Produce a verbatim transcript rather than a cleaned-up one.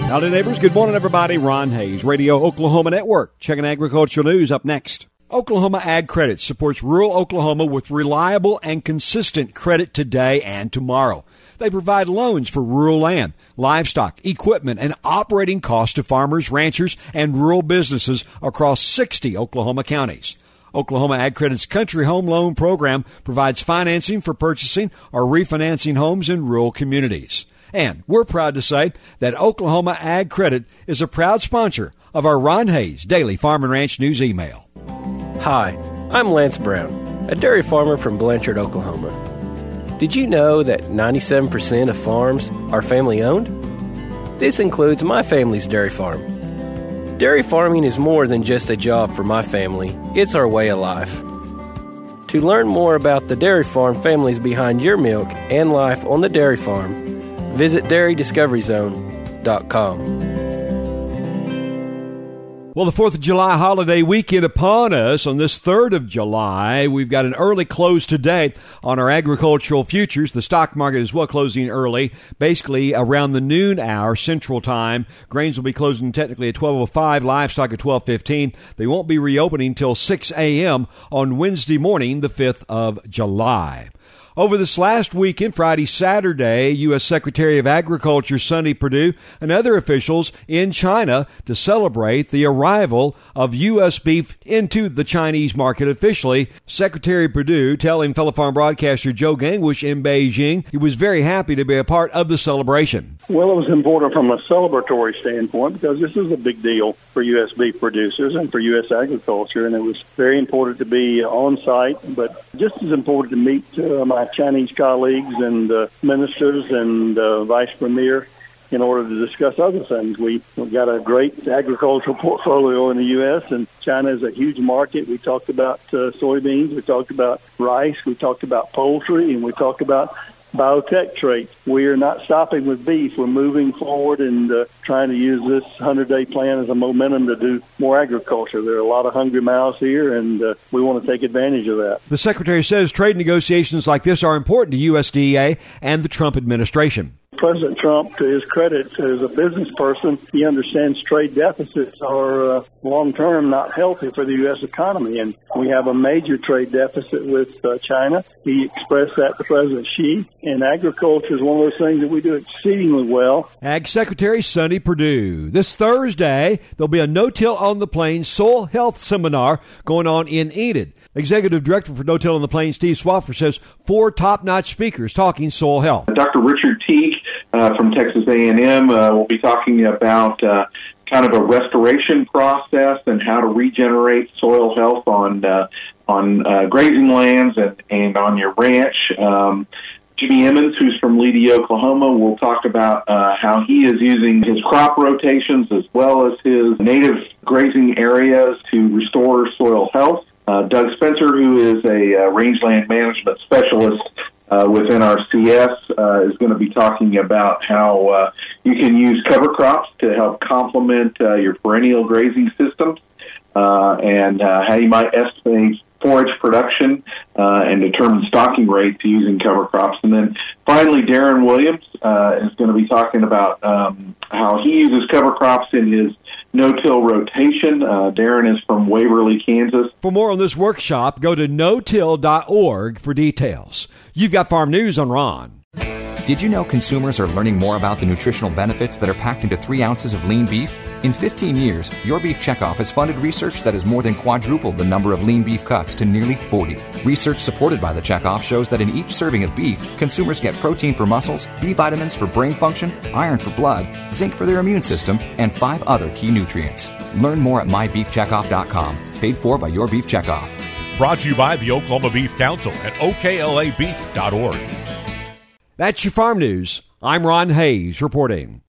Howdy, neighbors. Good morning, everybody. Ron Hayes, Radio Oklahoma Network. Checking agricultural news up next. Oklahoma Ag Credit supports rural Oklahoma with reliable and consistent credit today and tomorrow. They provide loans for rural land, livestock, equipment, and operating costs to farmers, ranchers, and rural businesses across sixty Oklahoma counties. Oklahoma Ag Credit's Country Home Loan Program provides financing for purchasing or refinancing homes in rural communities. And we're proud to say that Oklahoma Ag Credit is a proud sponsor of our Ron Hayes Daily Farm and Ranch News email. Hi, I'm Lance Brown, a dairy farmer from Blanchard, Oklahoma. Did you know that ninety-seven percent of farms are family-owned? This includes my family's dairy farm. Dairy farming is more than just a job for my family. It's our way of life. To learn more about the dairy farm families behind your milk and life on the dairy farm, visit dairy discovery zone dot com. Well, the fourth of July holiday weekend upon us on this third of July. We've got an early close today on our agricultural futures. The stock market is well closing early, basically around the noon hour Central Time. Grains will be closing technically at twelve oh five, livestock at twelve fifteen. They won't be reopening until six a.m. on Wednesday morning, the fifth of July. Over this last weekend, Friday, Saturday, U S Secretary of Agriculture Sonny Perdue and other officials in China to celebrate the arrival of U S beef into the Chinese market officially. Secretary Perdue telling fellow farm broadcaster Joe Gangwish in Beijing he was very happy to be a part of the celebration. Well, it was important from a celebratory standpoint because this is a big deal for U S beef producers and for U S agriculture, and it was very important to be on site, but just as important to meet uh, my Chinese colleagues and uh, ministers and uh, vice premier in order to discuss other things. We, we've got a great agricultural portfolio in the U S, and China is a huge market. We talked about uh, soybeans, we talked about rice, we talked about poultry, and we talked about biotech traits. We are not stopping with beef. We're moving forward and uh, trying to use this hundred-day plan as a momentum to do more agriculture. There are a lot of hungry mouths here, and uh, we want to take advantage of that. The Secretary says trade negotiations like this are important to U S D A and the Trump administration. President Trump, to his credit, as a business person, he understands trade deficits are uh, long-term not healthy for the U S economy, and we have a major trade deficit with uh, China. He expressed that to President Xi, and agriculture is one of those things that we do exceedingly well. Ag Secretary Sonny Perdue. This Thursday, there'll be a No-Till on the Plains Soil Health Seminar going on in Enid. Executive Director for No-Till on the Plains, Steve Swaffer, says four top-notch speakers talking soil health. Doctor Richard Teague uh, from Texas A and M uh, will be talking about uh, kind of a restoration process and how to regenerate soil health on uh, on uh, grazing lands and, and on your ranch. Um, Jimmy Emmons, who's from Leedy, Oklahoma, will talk about uh, how he is using his crop rotations as well as his native grazing areas to restore soil health. Uh, Doug Spencer, who is a uh, rangeland management specialist uh, within our C S, uh, is going to be talking about how uh, you can use cover crops to help complement uh, your perennial grazing systems uh, and uh, how you might estimate forage production uh, and determine stocking rates using cover crops. And then finally, Darren Williams uh, is going to be talking about um, how he uses cover crops in his no-till rotation. Uh, Darren is from Waverly, Kansas. For more on this workshop, go to no till dot org for details. You've got Farm News on Ron. Did you know consumers are learning more about the nutritional benefits that are packed into three ounces of lean beef? In fifteen years, Your Beef Checkoff has funded research that has more than quadrupled the number of lean beef cuts to nearly forty. Research supported by the Checkoff shows that in each serving of beef, consumers get protein for muscles, B vitamins for brain function, iron for blood, zinc for their immune system, and five other key nutrients. Learn more at my beef checkoff dot com. Paid for by Your Beef Checkoff. Brought to you by the Oklahoma Beef Council at O K L A beef dot org. That's your Farm News. I'm Ron Hayes reporting.